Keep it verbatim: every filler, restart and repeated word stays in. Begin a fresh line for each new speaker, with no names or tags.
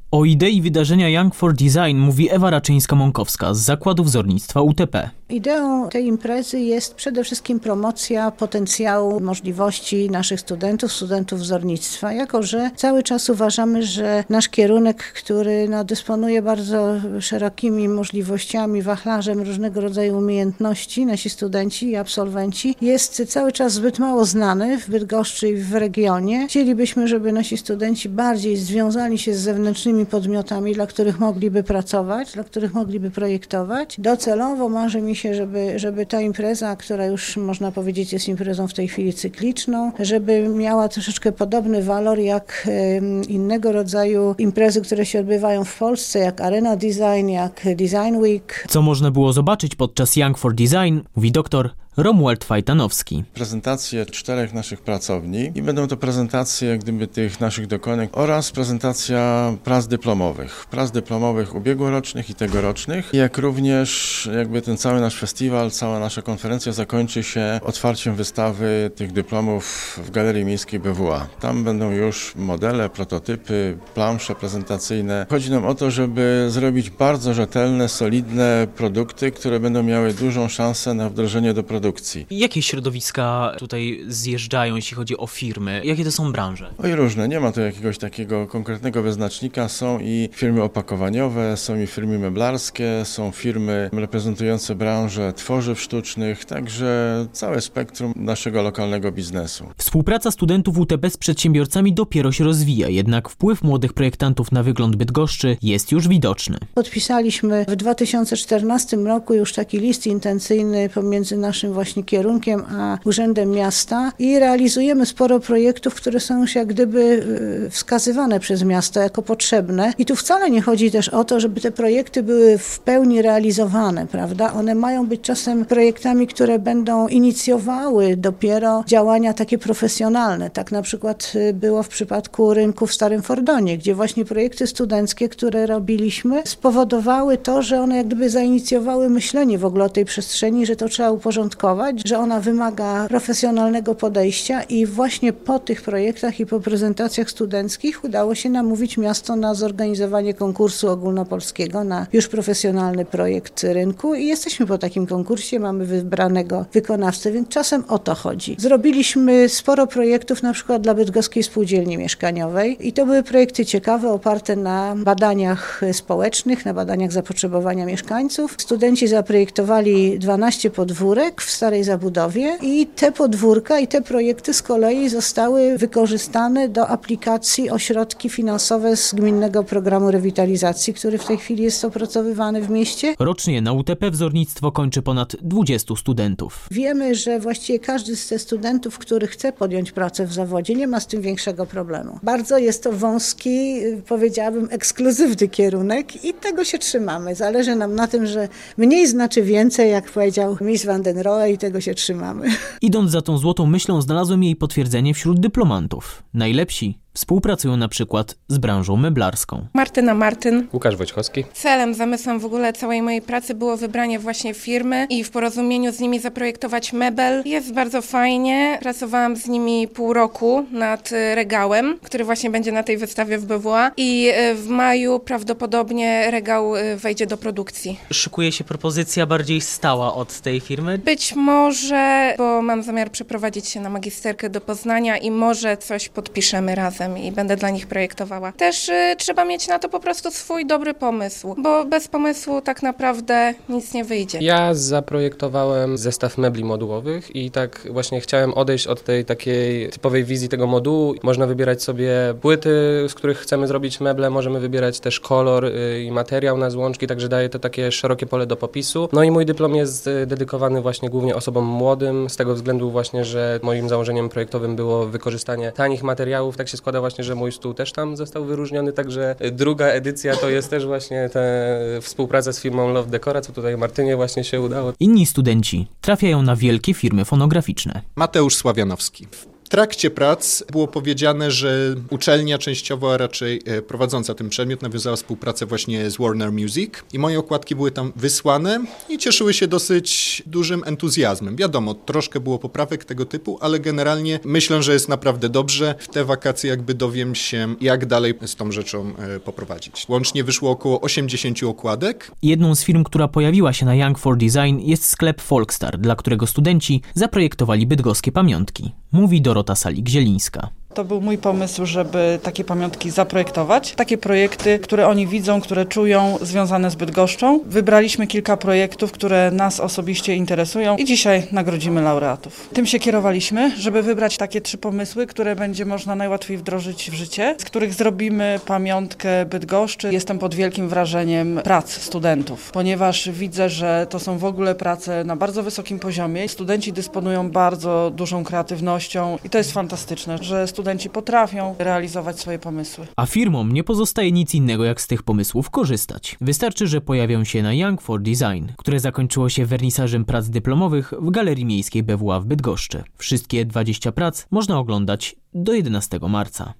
O idei wydarzenia Young for Design mówi Ewa Raczyńska-Mąkowska z Zakładu Wzornictwa U T P.
Ideą tej imprezy jest przede wszystkim promocja potencjału, możliwości naszych studentów, studentów wzornictwa, jako że cały czas uważamy, że nasz kierunek, który no, dysponuje bardzo szerokimi możliwościami, wachlarzem różnego rodzaju umiejętności, nasi studenci i absolwenci, jest cały czas zbyt mało znany w Bydgoszczy i w regionie. Chcielibyśmy, żeby nasi studenci bardziej związali się z zewnętrznymi podmiotami, dla których mogliby pracować, dla których mogliby projektować. Docelowo marzy mi się, żeby, żeby ta impreza, która już można powiedzieć jest imprezą w tej chwili cykliczną, żeby miała troszeczkę podobny walor jak innego rodzaju imprezy, które się odbywają w Polsce, jak Arena Design, jak Design Week.
Co można było zobaczyć podczas Young for Design, mówi doktor Romuald Fajtanowski.
Prezentacje czterech naszych pracowni i będą to prezentacje jak gdyby tych naszych dokonań oraz prezentacja prac dyplomowych. Prac dyplomowych ubiegłorocznych i tegorocznych, jak również jakby ten cały nasz festiwal, cała nasza konferencja zakończy się otwarciem wystawy tych dyplomów w Galerii Miejskiej B W A. Tam będą już modele, prototypy, plansze prezentacyjne. Chodzi nam o to, żeby zrobić bardzo rzetelne, solidne produkty, które będą miały dużą szansę na wdrożenie do produkcji.
Jakie środowiska tutaj zjeżdżają, jeśli chodzi o firmy? Jakie to są branże?
Oj, różne. Nie ma tu jakiegoś takiego konkretnego wyznacznika. Są i firmy opakowaniowe, są i firmy meblarskie, są firmy reprezentujące branżę tworzyw sztucznych, także całe spektrum naszego lokalnego biznesu.
Współpraca studentów U T P z przedsiębiorcami dopiero się rozwija, jednak wpływ młodych projektantów na wygląd Bydgoszczy jest już widoczny.
Podpisaliśmy w dwa tysiące czternastym roku już taki list intencyjny pomiędzy naszym właśnie kierunkiem a Urzędem Miasta i realizujemy sporo projektów, które są już jak gdyby wskazywane przez miasto jako potrzebne. I tu wcale nie chodzi też o to, żeby te projekty były w pełni realizowane, prawda? One mają być czasem projektami, które będą inicjowały dopiero działania takie profesjonalne. Tak na przykład było w przypadku rynku w Starym Fordonie, gdzie właśnie projekty studenckie, które robiliśmy, spowodowały to, że one jak gdyby zainicjowały myślenie w ogóle o tej przestrzeni, że to trzeba uporządkować, że ona wymaga profesjonalnego podejścia i właśnie po tych projektach i po prezentacjach studenckich udało się namówić miasto na zorganizowanie konkursu ogólnopolskiego na już profesjonalny projekt rynku i jesteśmy po takim konkursie, mamy wybranego wykonawcę, więc czasem o to chodzi. Zrobiliśmy sporo projektów na przykład dla Bydgoskiej Spółdzielni Mieszkaniowej i to były projekty ciekawe, oparte na badaniach społecznych, na badaniach zapotrzebowania mieszkańców. Studenci zaprojektowali dwanaście podwórek w starej zabudowie i te podwórka i te projekty z kolei zostały wykorzystane do aplikacji o środki finansowe z Gminnego Programu Rewitalizacji, który w tej chwili jest opracowywany w mieście.
Rocznie na U T P wzornictwo kończy ponad dwudziestu studentów.
Wiemy, że właściwie każdy z tych studentów, który chce podjąć pracę w zawodzie, nie ma z tym większego problemu. Bardzo jest to wąski, powiedziałabym, ekskluzywny kierunek i tego się trzymamy. Zależy nam na tym, że mniej znaczy więcej, jak powiedział Mies van den Rohe, i tego się trzymamy.
Idąc za tą złotą myślą, znalazłem jej potwierdzenie wśród dyplomantów. Najlepsi współpracują na przykład z branżą meblarską.
Martyna Martyn.
Łukasz Wojciechowski.
Celem, zamysłem w ogóle całej mojej pracy było wybranie właśnie firmy i w porozumieniu z nimi zaprojektować mebel. Jest bardzo fajnie. Pracowałam z nimi pół roku nad regałem, który właśnie będzie na tej wystawie w B W A i w maju prawdopodobnie regał wejdzie do produkcji.
Szykuje się propozycja bardziej stała od tej firmy?
Być może, bo mam zamiar przeprowadzić się na magisterkę do Poznania i może coś podpiszemy razem i będę dla nich projektowała. Też y, trzeba mieć na to po prostu swój dobry pomysł, bo bez pomysłu tak naprawdę nic nie wyjdzie.
Ja zaprojektowałem zestaw mebli modułowych i tak właśnie chciałem odejść od tej takiej typowej wizji tego modułu. Można wybierać sobie płyty, z których chcemy zrobić meble, możemy wybierać też kolor y, i materiał na złączki, także daje to takie szerokie pole do popisu. No i mój dyplom jest y, dedykowany właśnie głównie osobom młodym, z tego względu właśnie, że moim założeniem projektowym było wykorzystanie tanich materiałów. Tak się składa właśnie, że mój stół też tam został wyróżniony, także druga edycja to jest też właśnie ta współpraca z firmą Love Decora, co tutaj Martynie właśnie się udało.
Inni studenci trafiają na wielkie firmy fonograficzne.
Mateusz Sławianowski. W trakcie prac było powiedziane, że uczelnia częściowo, a raczej prowadząca ten przedmiot, nawiązała współpracę właśnie z Warner Music i moje okładki były tam wysłane i cieszyły się dosyć dużym entuzjazmem. Wiadomo, troszkę było poprawek tego typu, ale generalnie myślę, że jest naprawdę dobrze. W te wakacje jakby dowiem się, jak dalej z tą rzeczą poprowadzić. Łącznie wyszło około osiemdziesiąt okładek.
Jedną z firm, która pojawiła się na Young for Design, jest sklep Folkstar, dla którego studenci zaprojektowali bydgoskie pamiątki. Mówi Dorota Salik-Zielińska.
To był mój pomysł, żeby takie pamiątki zaprojektować. Takie projekty, które oni widzą, które czują, związane z Bydgoszczą. Wybraliśmy kilka projektów, które nas osobiście interesują i dzisiaj nagrodzimy laureatów. Tym się kierowaliśmy, żeby wybrać takie trzy pomysły, które będzie można najłatwiej wdrożyć w życie, z których zrobimy pamiątkę Bydgoszczy. Jestem pod wielkim wrażeniem prac studentów, ponieważ widzę, że to są w ogóle prace na bardzo wysokim poziomie. Studenci dysponują bardzo dużą kreatywnością i to jest fantastyczne, że studenci potrafią realizować swoje pomysły.
A firmom nie pozostaje nic innego, jak z tych pomysłów korzystać. Wystarczy, że pojawią się na Young for Design, które zakończyło się wernisażem prac dyplomowych w Galerii Miejskiej B W A w Bydgoszczy. Wszystkie dwadzieścia prac można oglądać do jedenastego marca.